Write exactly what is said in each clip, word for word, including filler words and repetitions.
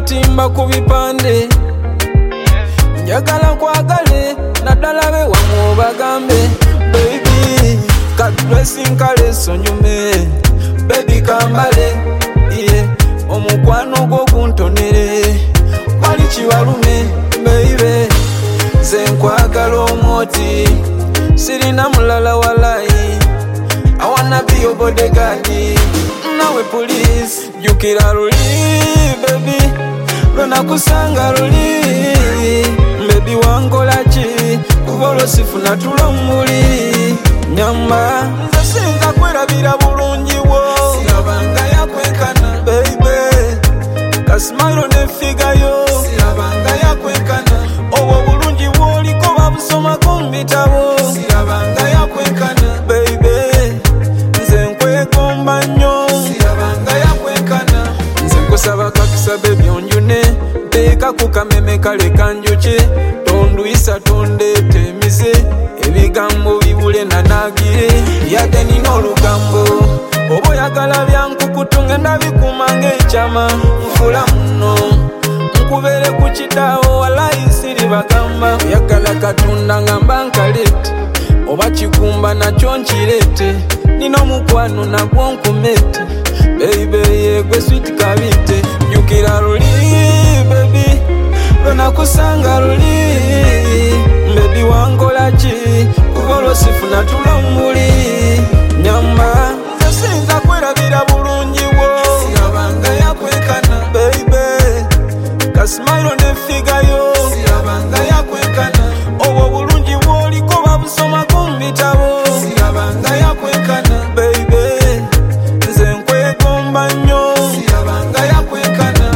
kutimba ku bipande njagala kwagale naddala be wamu bagambe baby kadressing kale sonyume baby kambale yeah omukwano gwo guntonere wali kiwalume baby ze nkwagala omoti sirina mulala walayi I wanna be your bodyguard nawe police jukira luli baby lona kusanga luli baby wangola ki kubolo sifuna tulomuli nyamba nze sinza kwerabira bulungi wo sirabanga yakwekana baby kasimalo ne figayo sirabanga yakwekana obo bulungi bwoliko babusoma ku mbitabo sirabanga yakwekana baby nze nkwegomba nnyo sirabanga yakwekana nze nkusaba kakusabe byonjune teeka ku kameme kale kanjuki tonduyisa tondeeta emize ebigambo bibule nanagire yadde nina olugambo oba oyagala byankukutu ngenda bikuma ng'ekyama nfula muno nkubere ku kitaawo walayi siri bagamba oyagala katonda nga mba nkalete oba kikumba nakyo nkirete nina omukwano nagwo nkumete baby yegwe sweet kabite jukira luli baby lona kusanga luli baby wangola ki kubolo sifuna tulomuli nyamba nze sinza kwerabira bulungi wo sirabanga yakwekana baby kasimalo ne figayo sirabanga yakwekana obo bulungi bwoliko babusoma ku mbitabo sirabanga yakwekana baby nze nkwegomba nnyo sirabanga yakwekana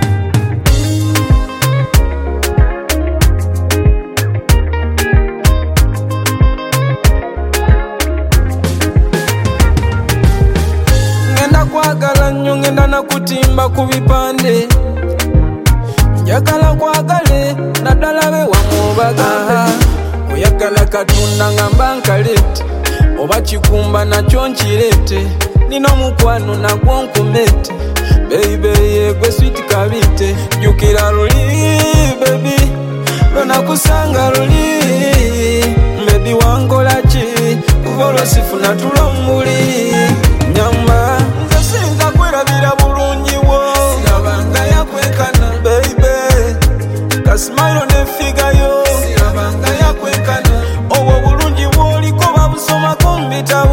ngenda kwagala nnyo ngenda nakutimba ku bipande njagala kwagale naddala be wamu bagambe oyagala katonda nga mba nkalete oba kikumba nakyo nkirete nina omukwano nagwo nkumete baby yegwe sweet kabite jukira luli baby lona kusanga luli baby wangola ki kubolo sifuna tulomuli nyamba nze sinza kwerabira bulungi wo sirabanga yakwekana baby kasimalo ne figayo sirabanga yakwekana obwo bulungi bwoliko babusoma ku mbitabo